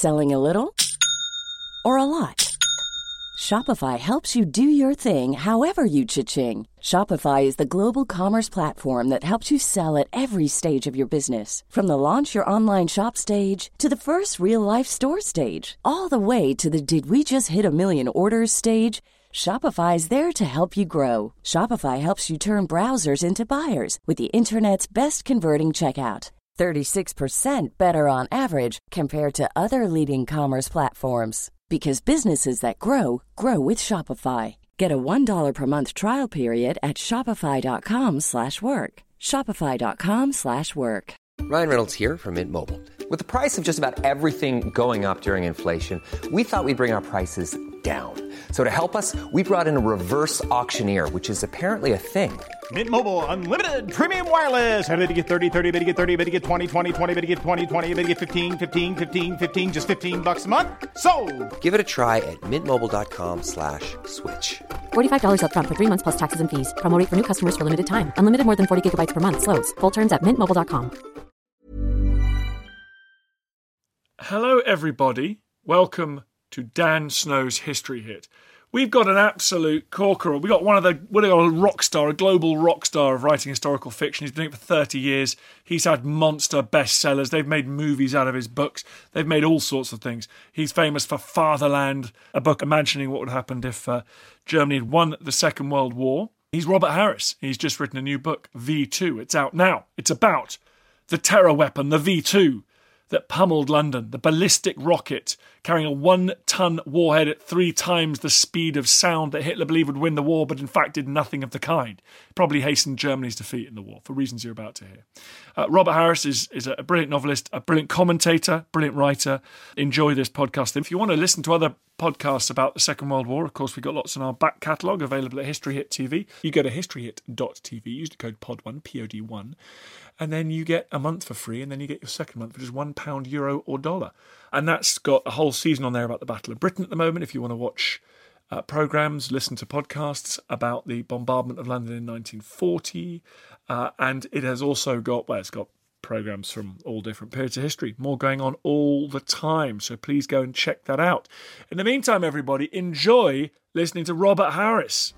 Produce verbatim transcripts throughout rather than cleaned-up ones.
Selling a little or a lot? Shopify helps you do your thing however you cha-ching. Shopify is the global commerce platform that helps you sell at every stage of your business. From the launch your online shop stage to the first real-life store stage, all the way to the did we just hit a million orders stage. Shopify is there to help you grow. Shopify helps you turn browsers into buyers with the internet's best converting checkout. thirty-six percent better on average compared to other leading commerce platforms. Because businesses that grow, grow with Shopify. Get a one dollar per month trial period at shopify.com slash work. Shopify.com slash work. Ryan Reynolds here from Mint Mobile. With the price of just about everything going up during inflation, we thought we'd bring our prices down. So to help us, we brought in a reverse auctioneer, which is apparently a thing. Mint Mobile Unlimited Premium Wireless. How to get thirty, thirty, how to get thirty, how to get twenty, twenty, twenty, how to get twenty, twenty, how to get fifteen, fifteen, fifteen, fifteen, just fifteen bucks a month? Sold! Give it a try at mintmobile.com slash switch. forty-five dollars up front for three months plus taxes and fees. Promo rate for new customers for limited time. Unlimited more than forty gigabytes per month. Slows full terms at mint mobile dot com. Hello, everybody. Welcome to Dan Snow's History Hit. We've got an absolute corker. We've got one of the, what do you call a rock star, a global rock star of writing historical fiction. He's been doing it for thirty years. He's had monster bestsellers. They've made movies out of his books. They've made all sorts of things. He's famous for Fatherland, a book imagining what would have happened if uh, Germany had won the Second World War. He's Robert Harris. He's just written a new book, V two. It's out now. It's about the terror weapon, the V two, that pummeled London, the ballistic rocket carrying a one-ton warhead at three times the speed of sound that Hitler believed would win the war, but in fact did nothing of the kind. Probably hastened Germany's defeat in the war, for reasons you're about to hear. Uh, Robert Harris is, is a brilliant novelist, a brilliant commentator, brilliant writer. Enjoy this podcast. If you want to listen to other podcasts about the Second World War, of course, we've got lots in our back catalogue available at History Hit T V. You go to history hit dot t v, use the code P O D one, P O D one, and then you get a month for free, and then you get your second month for just one pound, euro, or dollar. And that's got a whole season on there about the Battle of Britain at the moment. If you want to watch uh, programmes, listen to podcasts about the bombardment of London in nineteen forty, uh, and it has also got, well, it's got programmes from all different periods of history, more going on all the time. So please go and check that out. In the meantime, everybody, enjoy listening to Robert Harris.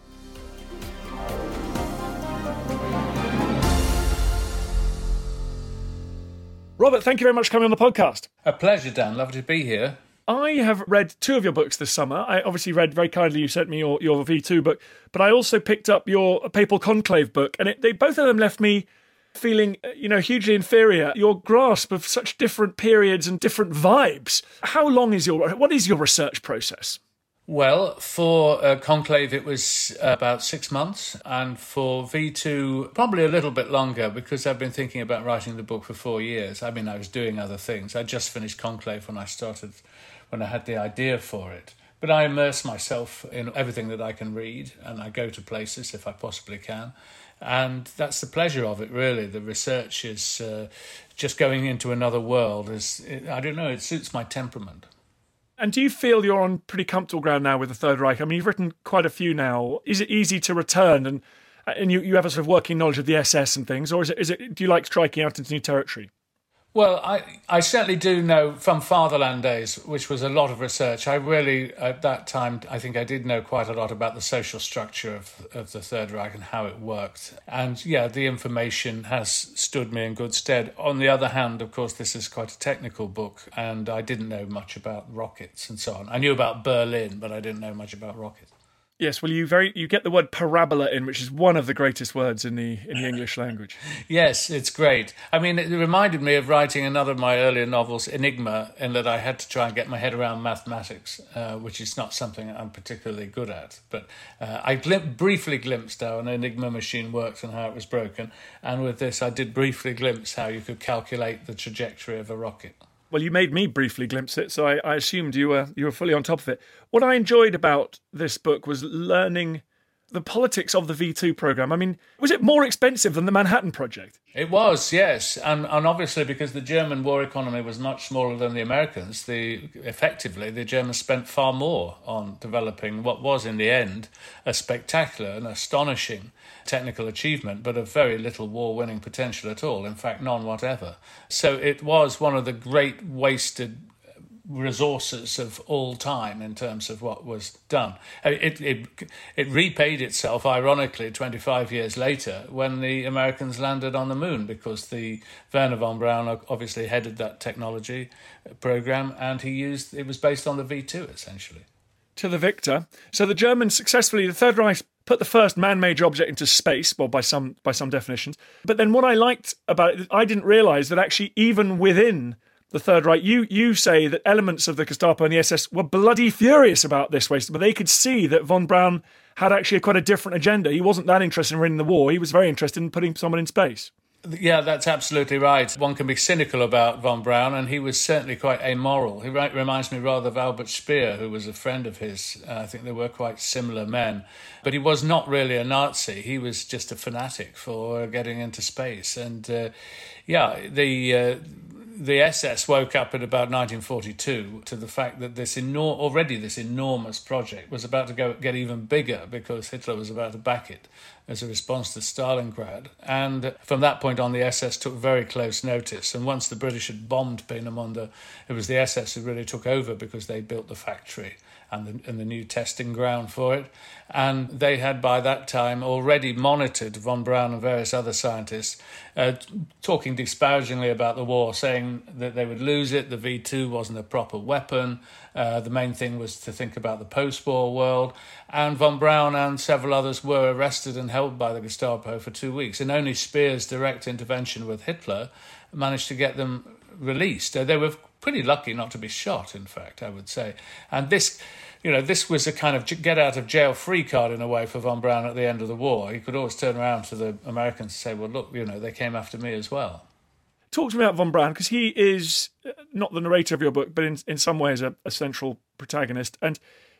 Robert, thank you very much for coming on the podcast. A pleasure, Dan. Lovely to be here. I have read two of your books this summer. I obviously read very kindly, you sent me your, your V two book, but I also picked up your Papal Conclave book, and it, they both of them left me feeling, you know, hugely inferior. Your grasp of such different periods and different vibes. How long is your, what is your research process? Well, for uh, Conclave, it was uh, about six months. And for V two, probably a little bit longer, because I've been thinking about writing the book for four years. I mean, I was doing other things. I just finished Conclave when I started, when I had the idea for it. But I immerse myself in everything that I can read, and I go to places if I possibly can. And that's the pleasure of it, really. The research is uh, just going into another world. Is it, I don't know, it suits my temperament. And do you feel you're on pretty comfortable ground now with the Third Reich? I mean, you've written quite a few now. Is it easy to return, and and you, you have a sort of working knowledge of the S S and things, or is it is it do you like striking out into new territory? Well, I, I certainly do know from Fatherland days, which was a lot of research. I really, at that time, I think I did know quite a lot about the social structure of, of the Third Reich and how it worked. And yeah, the information has stood me in good stead. On the other hand, of course, this is quite a technical book, and I didn't know much about rockets and so on. I knew about Berlin, but I didn't know much about rockets. Yes, well, you very you get the word parabola in, which is one of the greatest words in the in the English language. Yes, it's great. I mean, it reminded me of writing another of my earlier novels, Enigma, in that I had to try and get my head around mathematics, uh, which is not something I'm particularly good at. But uh, I glim- briefly glimpsed how an Enigma machine worked and how it was broken. And with this, I did briefly glimpse how you could calculate the trajectory of a rocket. Well, you made me briefly glimpse it, so I, I assumed you were you were fully on top of it. What I enjoyed about this book was learning the politics of the V two program. I mean, was it more expensive than the Manhattan Project? It was, yes. And and obviously because the German war economy was much smaller than the Americans, the effectively the Germans spent far more on developing what was in the end a spectacular and astonishing technical achievement, but of very little war-winning potential at all. In fact, none whatever. So it was one of the great wasted resources of all time in terms of what was done. It, it, it repaid itself, ironically, twenty-five years later when the Americans landed on the moon, because the Wernher von Braun obviously headed that technology program, and he used it was based on the V two, essentially. To the victor. So the Germans successfully, the Third Reich put the first man-made object into space, well, by some by some definitions. But then what I liked about it, I didn't realise that actually even within the Third Reich, you you say that elements of the Gestapo and the S S were bloody furious about this waste, but they could see that von Braun had actually quite a different agenda. He wasn't that interested in winning the war. He was very interested in putting someone in space. Yeah, that's absolutely right. One can be cynical about von Braun, and he was certainly quite amoral. He reminds me rather of Albert Speer, who was a friend of his. Uh, I think they were quite similar men. But he was not really a Nazi. He was just a fanatic for getting into space. And, uh, yeah, the... Uh, The S S woke up in about nineteen forty-two to the fact that this enor- already this enormous project was about to go get even bigger, because Hitler was about to back it as a response to Stalingrad. And from that point on, the S S took very close notice. And once the British had bombed Peenemünde, it was the S S who really took over, because they built the factory and the, and the new testing ground for it. And they had by that time already monitored von Braun and various other scientists, uh, talking disparagingly about the war, saying that they would lose it, the V two wasn't a proper weapon, uh, the main thing was to think about the post-war world. And von Braun and several others were arrested and held by the Gestapo for two weeks. And only Speer's direct intervention with Hitler managed to get them released. Uh, they were pretty lucky not to be shot, in fact, I would say. And this, you know, this was a kind of get-out-of-jail-free card in a way for von Braun at the end of the war. He could always turn around to the Americans and say, well, look, you know, they came after me as well. Talk to me about von Braun, because he is not the narrator of your book, but in, in some ways a, a central protagonist. And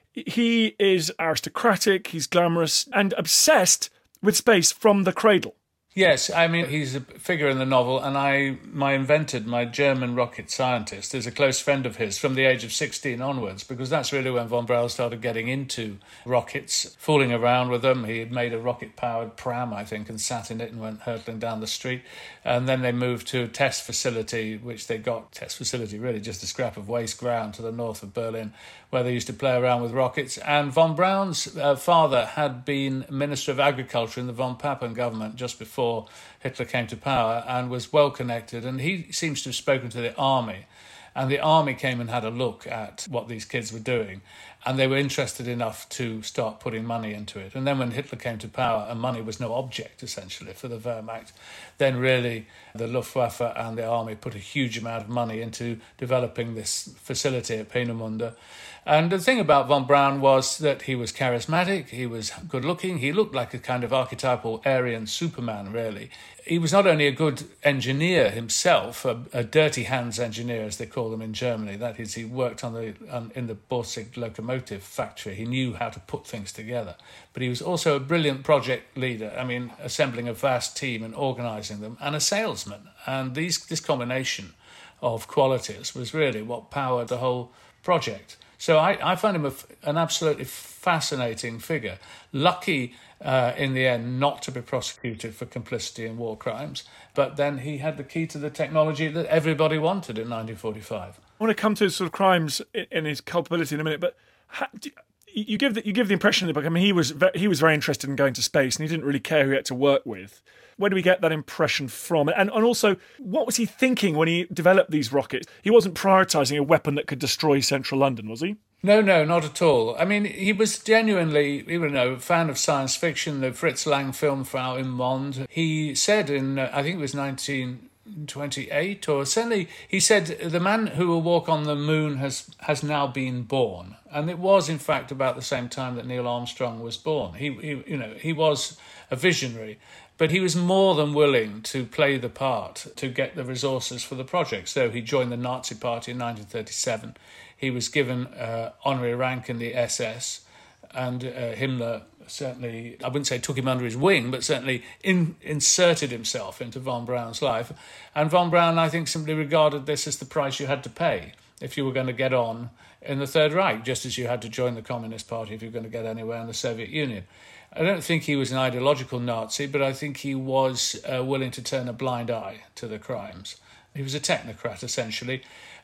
he is aristocratic, he's glamorous, and obsessed with space from the cradle. Yes, I mean, he's a figure in the novel, and I, my invented, my German rocket scientist, is a close friend of his from the age of sixteen onwards, because that's really when von Braun started getting into rockets, fooling around with them. He had made a rocket-powered pram, I think, and sat in it and went hurtling down the street. And then they moved to a test facility, which they got, test facility, really just a scrap of waste ground to the north of Berlin, where they used to play around with rockets. And von Braun's uh, father had been Minister of Agriculture in the von Papen government just before Hitler came to power, and was well connected, and he seems to have spoken to the army, and the army came and had a look at what these kids were doing, and they were interested enough to start putting money into it. And then when Hitler came to power and money was no object essentially for the Wehrmacht, then really the Luftwaffe and the army put a huge amount of money into developing this facility at Peenemünde. And the thing about von Braun was that he was charismatic, he was good looking, he looked like a kind of archetypal Aryan Superman, really. He was not only a good engineer himself, a, a dirty hands engineer, as they call them in Germany. That is, he worked on the on, in the Borsig locomotive factory. He knew how to put things together. But he was also a brilliant project leader, I mean, assembling a vast team and organising them, and a salesman. And these this combination of qualities was really what powered the whole project. So I, I find him a, an absolutely fascinating figure. Lucky uh, in the end not to be prosecuted for complicity in war crimes, but then he had the key to the technology that everybody wanted in nineteen forty-five. I want to come to sort of crimes and his culpability in a minute, but how, do, you give the, you give the impression in the book. I mean, he was ve- he was very interested in going to space, and he didn't really care who he had to work with. Where do we get that impression from? And, and also, what was he thinking when he developed these rockets? He wasn't prioritising a weapon that could destroy central London, was he? No, no, not at all. I mean, he was genuinely, you know, a fan of science fiction, the Fritz Lang film Frau im Mond. He said in, uh, I think it was nineteen twenty-eight, or certainly, he said, the man who will walk on the moon has, has now been born. And it was, in fact, about the same time that Neil Armstrong was born. He, he you know, he was a visionary. But he was more than willing to play the part to get the resources for the project. So he joined the Nazi Party in nineteen thirty-seven. He was given uh, honorary rank in the S S, and uh, Himmler certainly, I wouldn't say took him under his wing, but certainly in, inserted himself into von Braun's life. And von Braun, I think, simply regarded this as the price you had to pay if you were going to get on in the Third Reich, just as you had to join the Communist Party if you were going to get anywhere in the Soviet Union. I don't think he was an ideological Nazi, but I think he was uh, willing to turn a blind eye to the crimes. He was a technocrat, essentially.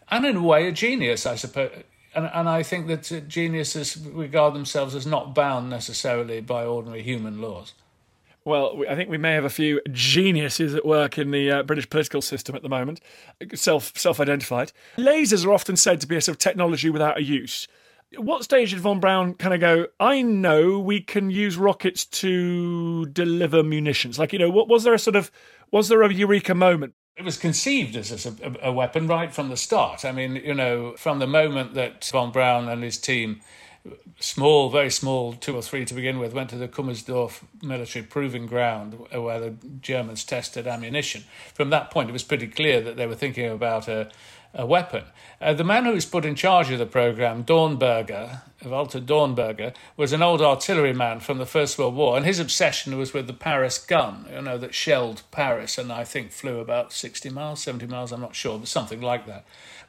and in a way a genius, I suppose. And, and I think that uh, geniuses regard themselves as not bound necessarily by ordinary human laws. Well, I think we may have a few geniuses at work in the uh, British political system at the moment, self, self-identified. Lasers are often said to be a sort of technology without a use. At what stage did von Braun kind of go, I know we can use rockets to deliver munitions? Like, you know, what was there a sort of, was there a eureka moment? It was conceived as a, a weapon right from the start. I mean, you know, from the moment that von Braun and his team, small, very small, two or three to begin with, went to the Kummersdorf military proving ground where the Germans tested ammunition. From that point, it was pretty clear that they were thinking about a, a weapon. Uh, the man who was put in charge of the programme, Dornberger, Walter Dornberger, was an old artilleryman from the First World War, and his obsession was with the Paris gun, you know, that shelled Paris and I think flew about sixty miles, seventy miles, I'm not sure, but something like that,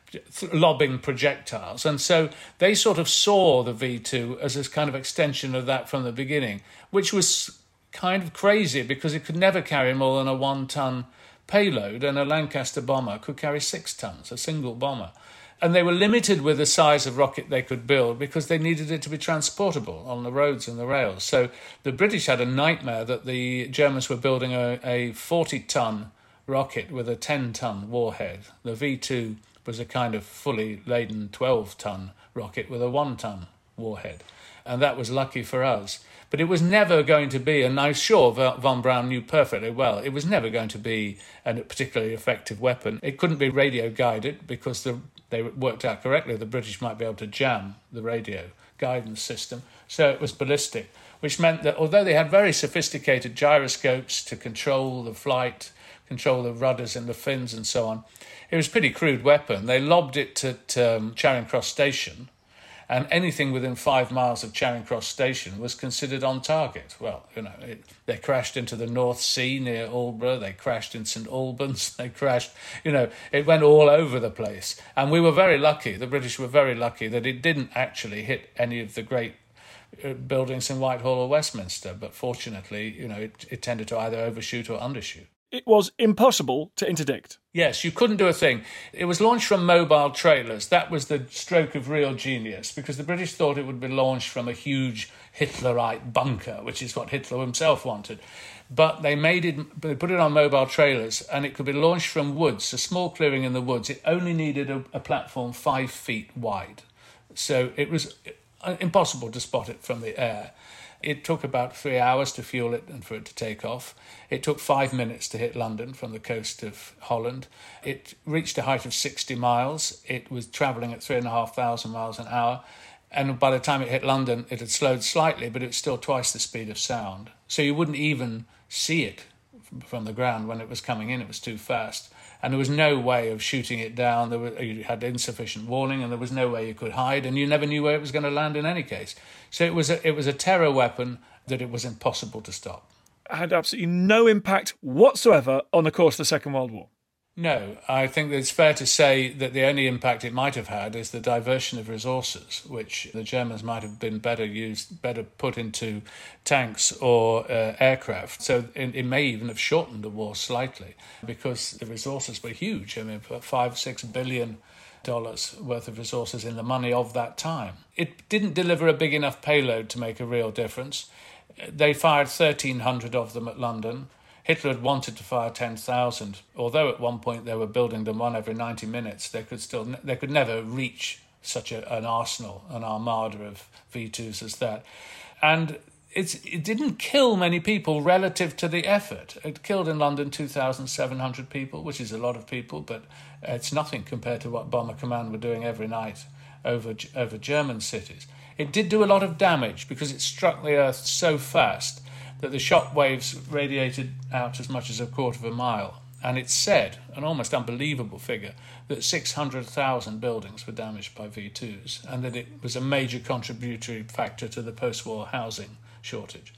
lobbing projectiles. And so they sort of saw the V two as a kind of extension of that from the beginning, which was kind of crazy because it could never carry more than a one-ton payload, and a Lancaster bomber could carry six tons, a single bomber. And they were limited with the size of rocket they could build because they needed it to be transportable on the roads and the rails. So the British had a nightmare that the Germans were building a, a forty-ton rocket with a ten-ton warhead. The V two was a kind of fully laden twelve-ton rocket with a one-ton warhead. And that was lucky for us. But it was never going to be, and I'm sure von Braun knew perfectly well, it was never going to be a particularly effective weapon. It couldn't be radio-guided because the, they worked out correctly the British might be able to jam the radio guidance system. So it was ballistic, which meant that although they had very sophisticated gyroscopes to control the flight, control the rudders and the fins and so on, it was a pretty crude weapon. They lobbed it at um, Charing Cross Station, and anything within five miles of Charing Cross Station was considered on target. Well, you know, it, they crashed into the North Sea near Aldborough, they crashed in St Albans, they crashed, you know, it went all over the place. And we were very lucky, the British were very lucky, that it didn't actually hit any of the great buildings in Whitehall or Westminster, but fortunately, you know, it, it tended to either overshoot or undershoot. It was impossible to interdict. Yes, you couldn't do a thing. It was launched from mobile trailers. That was the stroke of real genius, because the British thought it would be launched from a huge Hitlerite bunker, which is what Hitler himself wanted. But they made it, they put it on mobile trailers, and it could be launched from woods, a small clearing in the woods. It only needed a, a platform five feet wide. So it was impossible to spot it from the air. It took about three hours to fuel it and for it to take off. It took five minutes to hit London from the coast of Holland. It reached a height of sixty miles. It was travelling at three and a half thousand miles an hour. And by the time it hit London, it had slowed slightly, but it was still twice the speed of sound. So you wouldn't even see it from the ground when it was coming in. It was too fast. And there was no way of shooting it down. There was, you had insufficient warning, and there was no way you could hide, and you never knew where it was going to land in any case. So it was a, it was a terror weapon that it was impossible to stop. It had absolutely no impact whatsoever on the course of the Second World War. No, I think that it's fair to say that the only impact it might have had is the diversion of resources, which the Germans might have been better used, better put into tanks or uh, aircraft. So it, it may even have shortened the war slightly because the resources were huge. I mean, five, six billion dollars worth of resources in the money of that time. It didn't deliver a big enough payload to make a real difference. They fired thirteen hundred of them at London. Hitler had wanted to fire ten thousand, although at one point they were building them one every ninety minutes. They could still, they could never reach such a, an arsenal, an armada of V twos as that. And it's, it didn't kill many people relative to the effort. It killed in London two thousand seven hundred people, which is a lot of people, but it's nothing compared to what Bomber Command were doing every night over over German cities. It did do a lot of damage because it struck the earth so fast that the shock waves radiated out as much as a quarter of a mile. And it's said, an almost unbelievable figure, that six hundred thousand buildings were damaged by V twos, and that it was a major contributory factor to the post-war housing shortage.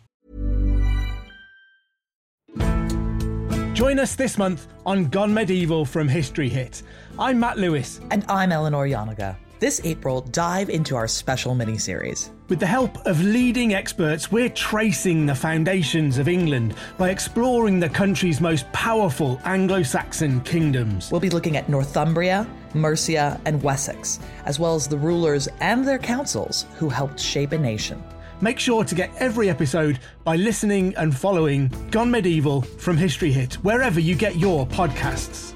Join us this month on Gone Medieval from History Hit. I'm Matt Lewis. And I'm Eleanor Yanaga. This April, dive into our special mini-series. With the help of leading experts, we're tracing the foundations of England by exploring the country's most powerful Anglo-Saxon kingdoms. We'll be looking at Northumbria, Mercia, and Wessex, as well as the rulers and their councils who helped shape a nation. Make sure to get every episode by listening and following Gone Medieval from History Hit, wherever you get your podcasts.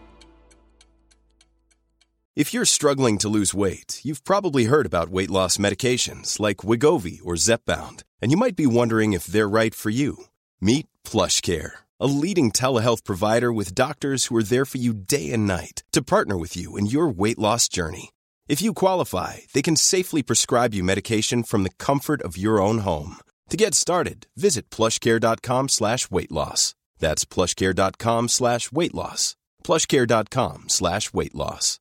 If you're struggling to lose weight, you've probably heard about weight loss medications like Wegovy or Zepbound, and you might be wondering if they're right for you. Meet PlushCare, a leading telehealth provider with doctors who are there for you day and night to partner with you in your weight loss journey. If you qualify, they can safely prescribe you medication from the comfort of your own home. To get started, visit plushcare.com slash weight loss. That's plushcare.com slash weight loss. plushcare.com slash weight loss.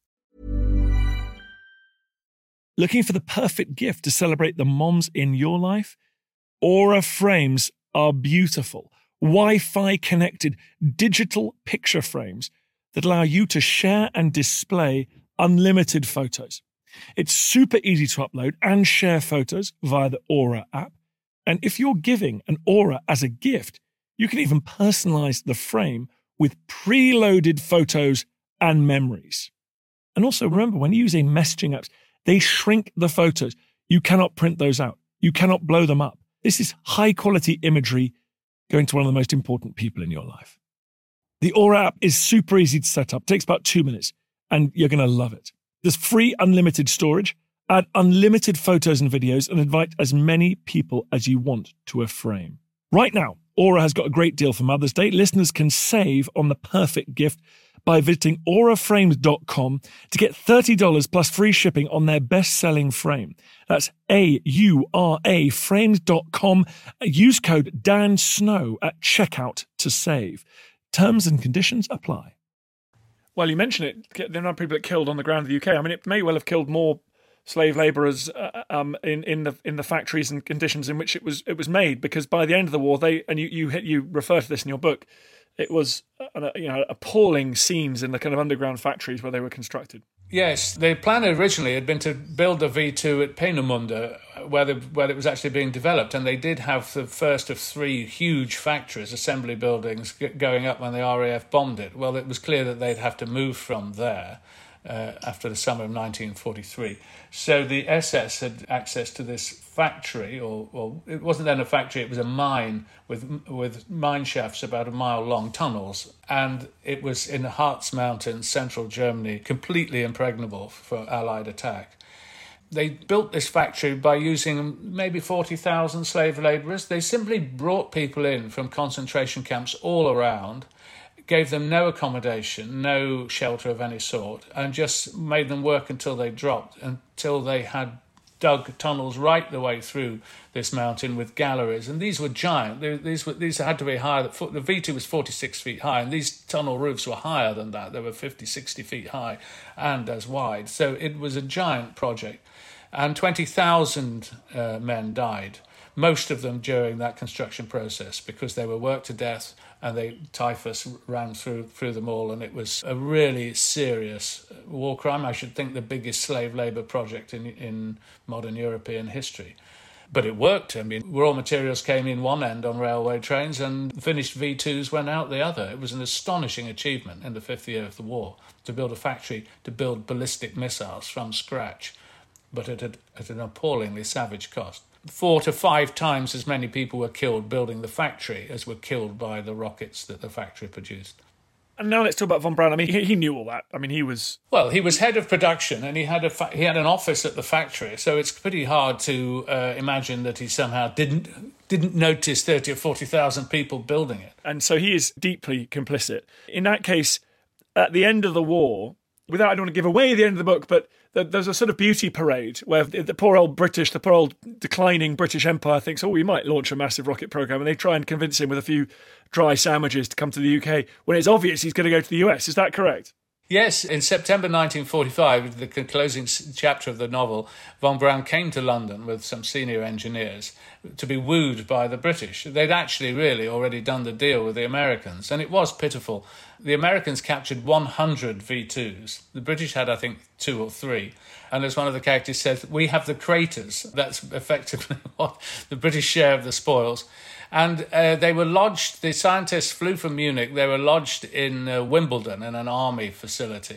Looking for the perfect gift to celebrate the moms in your life? Aura frames are beautiful, Wi-Fi connected digital picture frames that allow you to share and display unlimited photos. It's super easy to upload and share photos via the Aura app. And if you're giving an Aura as a gift, you can even personalize the frame with preloaded photos and memories. And also remember, when using messaging apps, they shrink the photos. You cannot print those out. You cannot blow them up. This is high quality imagery going to one of the most important people in your life. The Aura app is super easy to set up. It takes about two minutes and you're going to love it. There's free unlimited storage, add unlimited photos and videos, and invite as many people as you want to a frame. Right now, Aura has got a great deal for Mother's Day. Listeners can save on the perfect gift by visiting aura frames dot com to get thirty dollars plus free shipping on their best-selling frame. That's A U R A frames dot com. Use code Dan Snow at checkout to save. Terms and conditions apply. Well, you mentioned it. There are people that killed on the ground of the U K. I mean, it may well have killed more slave labourers uh, um, in in the in the factories and conditions in which it was it was made. Because by the end of the war, they and you you you refer to this in your book. It was, uh, you know, appalling scenes in the kind of underground factories where they were constructed. Yes, the plan originally had been to build a V two at Peenemünde, where the, where it was actually being developed, and they did have the first of three huge factories, assembly buildings, g- going up when the R A F bombed it. Well, it was clear that they'd have to move from there uh, after the summer of nineteen forty-three. So the S S had access to this factory, or, or it wasn't then a factory, it was a mine with with mine shafts about a mile long, tunnels, and it was in the Harz Mountains, central Germany, completely impregnable for Allied attack. They built this factory by using maybe forty thousand slave labourers. They simply brought people in from concentration camps all around, gave them no accommodation, no shelter of any sort, and just made them work until they dropped, until they had dug tunnels right the way through this mountain with galleries. And these were giant. These were these had to be higher. The V two was forty-six feet high, and these tunnel roofs were higher than that. They were fifty, sixty feet high and as wide. So it was a giant project. And twenty thousand uh, men died, most of them during that construction process, because they were worked to death and they typhus ran through through them all, and it was a really serious war crime. I should think the biggest slave labour project in in modern European history. But it worked. I mean, raw materials came in one end on railway trains and finished V twos went out the other. It was an astonishing achievement in the fifth year of the war to build a factory to build ballistic missiles from scratch, but at, a, at an appallingly savage cost. Four to five times as many people were killed building the factory as were killed by the rockets that the factory produced. And now let's talk about von Braun. I mean, he, he knew all that. I mean, he was... Well, he was head of production, and he had a fa- he had an office at the factory, so it's pretty hard to uh, imagine that he somehow didn't didn't notice thirty or forty thousand people building it. And so he is deeply complicit. In that case, at the end of the war, without, I don't want to give away the end of the book, but there's a sort of beauty parade where the poor old British, the poor old declining British Empire thinks, oh, we might launch a massive rocket program, and they try and convince him with a few dry sandwiches to come to the U K when it's obvious he's going to go to the U S. Is that correct? Yes, in September nineteen forty-five, the closing chapter of the novel, von Braun came to London with some senior engineers to be wooed by the British. They'd actually really already done the deal with the Americans, and it was pitiful. The Americans captured one hundred V twos. The British had, I think, two or three. And as one of the characters said, we have the craters. That's effectively what the British share of the spoils. And uh, they were lodged, the scientists flew from Munich, they were lodged in uh, Wimbledon in an army facility.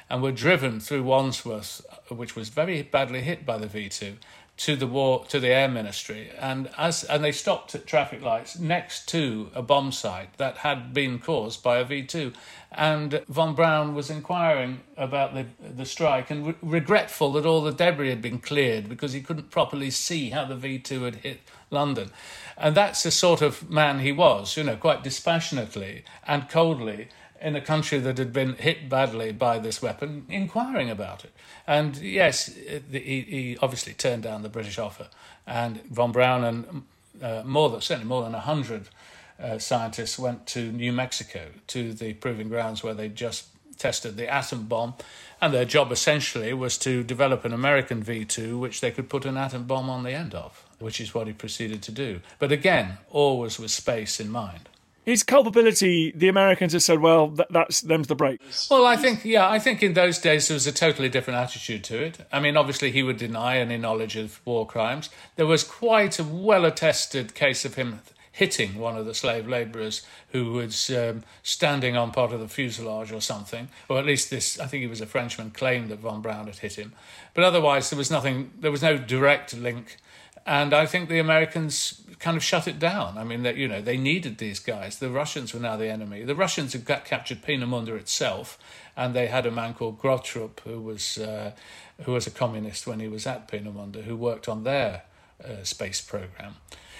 and were driven through Wandsworth, which was very badly hit by the V two, to the war to the Air Ministry, and as and they stopped at traffic lights next to a bomb site that had been caused by a V two, and von Braun was inquiring about the the strike and re- regretful that all the debris had been cleared because he couldn't properly see how the V two had hit London, and that's the sort of man he was, you know, quite dispassionately and coldly, in a country that had been hit badly by this weapon, inquiring about it. And yes, he, he obviously turned down the British offer. And von Braun and uh, more than, certainly more than one hundred uh, scientists went to New Mexico, to the proving grounds where they just tested the atom bomb. And their job essentially was to develop an American V two which they could put an atom bomb on the end of, which is what he proceeded to do. But again, always with space in mind. His culpability, the Americans have said, well, that, that's them's the break. Well, I think, yeah, I think in those days there was a totally different attitude to it. I mean, obviously he would deny any knowledge of war crimes. There was quite a well-attested case of him hitting one of the slave labourers who was um, standing on part of the fuselage or something, or at least this, I think he was a Frenchman, claimed that von Braun had hit him. But otherwise there was nothing, there was no direct link. And I think the Americans kind of shut it down. I mean, that you know, they needed these guys. The Russians were now the enemy. The Russians had got, captured Peenemünde itself, and they had a man called Grottrup, who was uh, who was a communist when he was at Peenemünde, who worked on their uh, space program.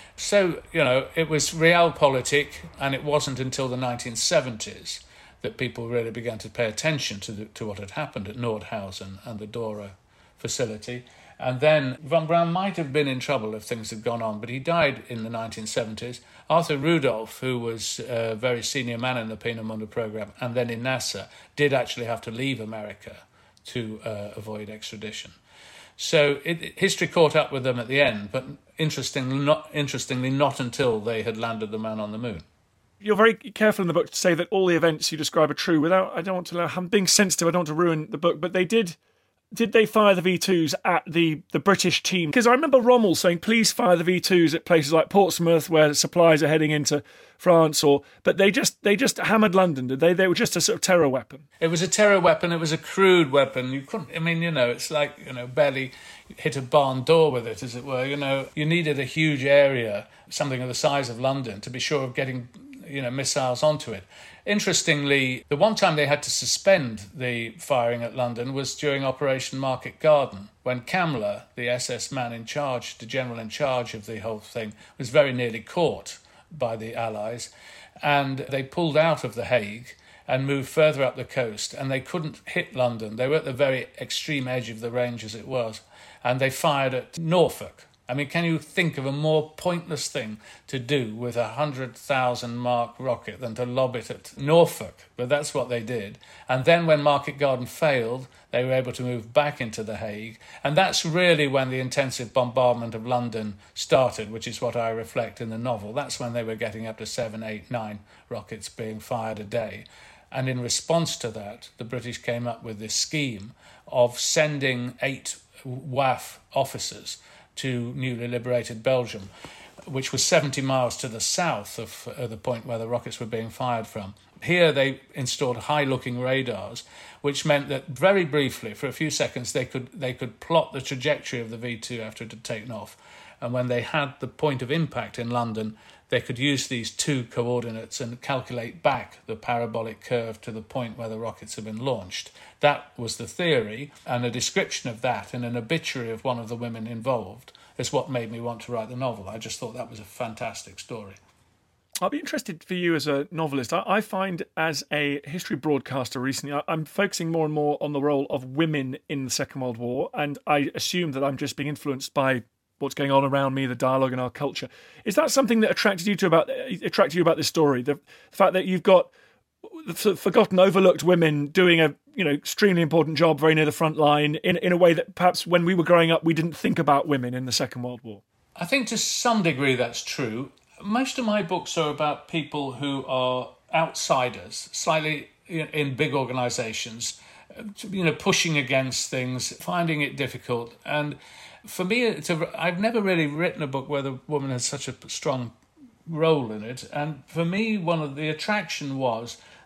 So, you know, it was realpolitik, and it wasn't until the nineteen seventies that people really began to pay attention to the, to what had happened at Nordhausen and the Dora facility. And then von Braun might have been in trouble if things had gone on, but he died in the nineteen seventies. Arthur Rudolph, who was a very senior man in the Peenemünde program and then in NASA, did actually have to leave America to uh, avoid extradition. So it, history caught up with them at the end, but interestingly not, interestingly, not until they had landed the man on the moon. You're very careful in the book to say that all the events you describe are true. Without, I don't want to, I'm being sensitive, I don't want to ruin the book, but they did... Did they fire the V twos at the, the British team? Because I remember Rommel saying, please fire the V twos at places like Portsmouth where supplies are heading into France, or but they just they just hammered London, did they? They were just a sort of terror weapon. It was a terror weapon, it was a crude weapon. You couldn't, I mean, you know, it's like, you know, barely hit a barn door with it, as it were. You know, you needed a huge area, something of the size of London, to be sure of getting, you know, missiles onto it. Interestingly, the one time they had to suspend the firing at London was during Operation Market Garden, when Kamler, the S S man in charge, the general in charge of the whole thing, was very nearly caught by the Allies, and they pulled out of The Hague and moved further up the coast, and they couldn't hit London. They were at the very extreme edge of the range as it was, and they fired at Norfolk. I mean, can you think of a more pointless thing to do with a one hundred thousand mark rocket than to lob it at Norfolk? But that's what they did. And then when Market Garden failed, they were able to move back into The Hague. And that's really when the intensive bombardment of London started, which is what I reflect in the novel. That's when they were getting up to seven, eight, nine rockets being fired a day. And in response to that, the British came up with this scheme of sending eight W A F officers to newly liberated Belgium, which was seventy miles to the south of uh, the point where the rockets were being fired from. Here they installed high-looking radars, which meant that very briefly, for a few seconds, they could they could plot the trajectory of the V two after it had taken off. And when they had the point of impact in London, they could use these two coordinates and calculate back the parabolic curve to the point where the rockets had been launched. That was the theory, and a description of that in an obituary of one of the women involved is what made me want to write the novel. I just thought that was a fantastic story. I'll be interested for you as a novelist. I, I find as a history broadcaster recently, I, I'm focusing more and more on the role of women in the Second World War, and I assume that I'm just being influenced by what's going on around me, the dialogue in our culture. Is that something that attracted you to about attracted you about this story? The, the fact that you've got forgotten, overlooked women doing a you know extremely important job very near the front line in in a way that perhaps when we were growing up we didn't think about women in the Second World War. I think to some degree that's true. Most of my books are about people who are outsiders, slightly in big organisations, you know, pushing against things, finding it difficult. And for me, it's a, I've never really written a book where the woman has such a strong role in it. And for me, one of the attraction was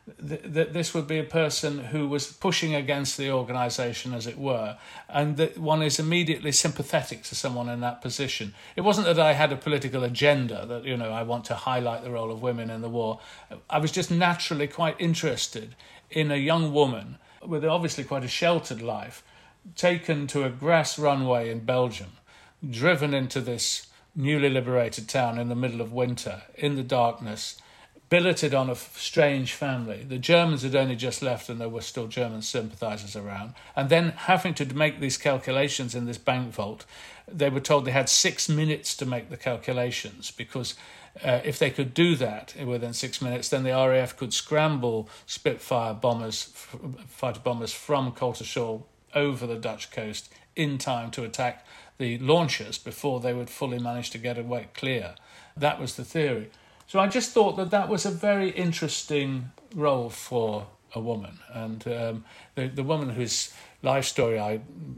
th- that this would be a person who was pushing against the organisation, as it were, and that one is immediately sympathetic to someone in that position. It wasn't that I had a political agenda, that, you know, I want to highlight the role of women in the war. I was just naturally quite interested in a young woman with obviously quite a sheltered life, taken to a grass runway in Belgium, driven into this newly liberated town in the middle of winter, in the darkness, billeted on a strange family. The Germans had only just left and there were still German sympathisers around. And then having to make these calculations in this bank vault, they were told they had six minutes to make the calculations, because uh, if they could do that within six minutes, then the R A F could scramble Spitfire bombers, fighter bombers from Coltershall over the Dutch coast in time to attack the launchers before they would fully manage to get away clear. That was the theory. So I just thought that that was a very interesting role for a woman. And um, the, the woman whose life story I,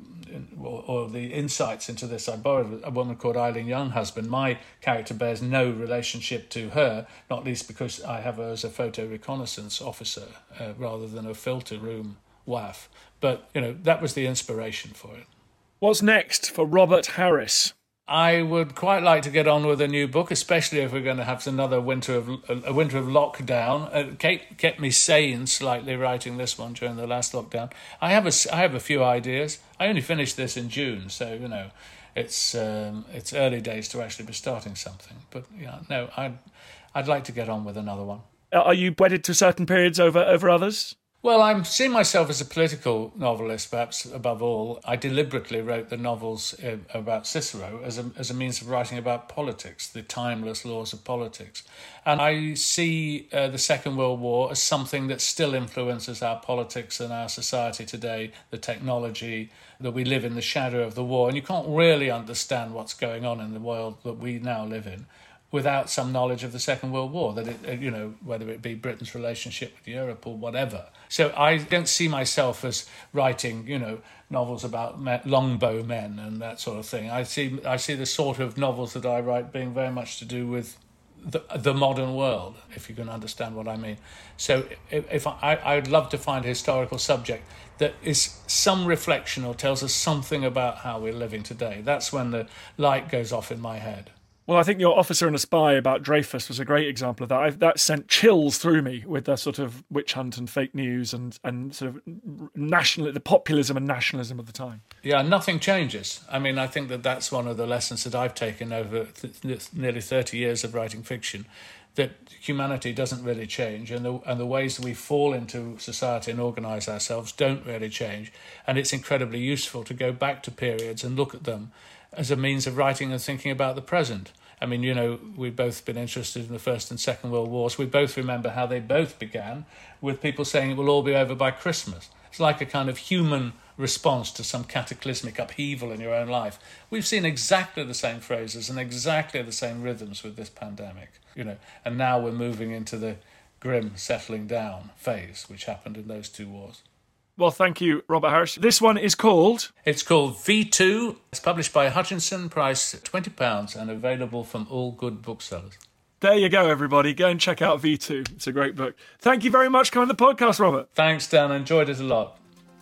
or, or the insights into this I borrowed, a woman called Eileen Younghusband. My character bears no relationship to her, not least because I have her as a photo reconnaissance officer uh, rather than a filter room W A F. But, you know, that was the inspiration for it. What's next for Robert Harris? I would quite like to get on with a new book, especially if we're going to have another winter of a winter of lockdown. Uh, Kate kept me sane slightly writing this one during the last lockdown. I have a I have a few ideas. I only finished this in June, so you know, it's um, it's early days to actually be starting something. But yeah, no, I'd I'd like to get on with another one. Are you wedded to certain periods over over others? Well, I'm seeing myself as a political novelist, perhaps above all. I deliberately wrote the novels uh, about Cicero as a, as a means of writing about politics, the timeless laws of politics. And I see uh, the Second World War as something that still influences our politics and our society today, the technology, that we live in the shadow of the war. And you can't really understand what's going on in the world that we now live in without some knowledge of the Second World War, that it, you know, whether it be Britain's relationship with Europe or whatever. So I don't see myself as writing, you know, novels about men, longbow men and that sort of thing. I see I see the sort of novels that I write being very much to do with the, the modern world, if you can understand what I mean. So if, if I, I'd love to find a historical subject that is some reflection or tells us something about how we're living today. That's when the light goes off in my head. Well, I think your Officer and a Spy about Dreyfus was a great example of that. I've, that sent chills through me with the sort of witch hunt and fake news and, and sort of national, the populism and nationalism of the time. Yeah, nothing changes. I mean, I think that that's one of the lessons that I've taken over th- nearly thirty years of writing fiction, that humanity doesn't really change, and the, and the ways that we fall into society and organise ourselves don't really change. And it's incredibly useful to go back to periods and look at them as a means of writing and thinking about the present. I mean, you know, we've both been interested in the First and Second World Wars. We both remember how they both began with people saying it will all be over by Christmas. It's like a kind of human response to some cataclysmic upheaval in your own life. We've seen exactly the same phrases and exactly the same rhythms with this pandemic, you know, and now we're moving into the grim settling down phase, which happened in those two wars. Well, thank you, Robert Harris. This one is called... It's called V two. It's published by Hutchinson, price twenty pounds, and available from all good booksellers. There you go, everybody. Go and check out V two. It's a great book. Thank you very much for coming on the podcast, Robert. Thanks, Dan. I enjoyed it a lot.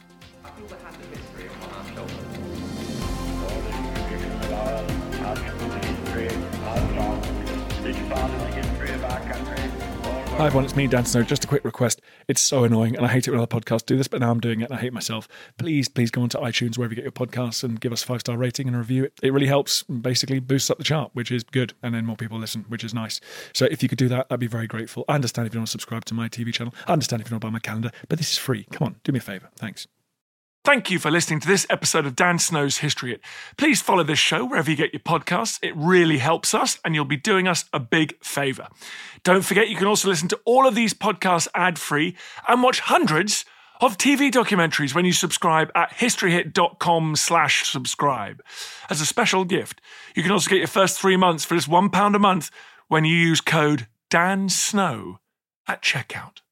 Hi everyone, it's me, Dan Snow. Just a quick request. It's so annoying and I hate it when other podcasts do this, but now I'm doing it and I hate myself. Please, please go onto iTunes, wherever you get your podcasts, and give us a five-star rating and a review. It, it really helps, basically boosts up the chart, which is good, and then more people listen, which is nice. So if you could do that, I'd be very grateful. I understand if you don't want to subscribe to my T V channel. I understand if you don't buy my calendar, but this is free. Come on, do me a favour. Thanks. Thank you for listening to this episode of Dan Snow's History Hit. Please follow this show wherever you get your podcasts. It really helps us, and you'll be doing us a big favour. Don't forget, you can also listen to all of these podcasts ad-free and watch hundreds of T V documentaries when you subscribe at historyhit.com slash subscribe. As a special gift, you can also get your first three months for just one pound a month when you use code DANSNOW at checkout.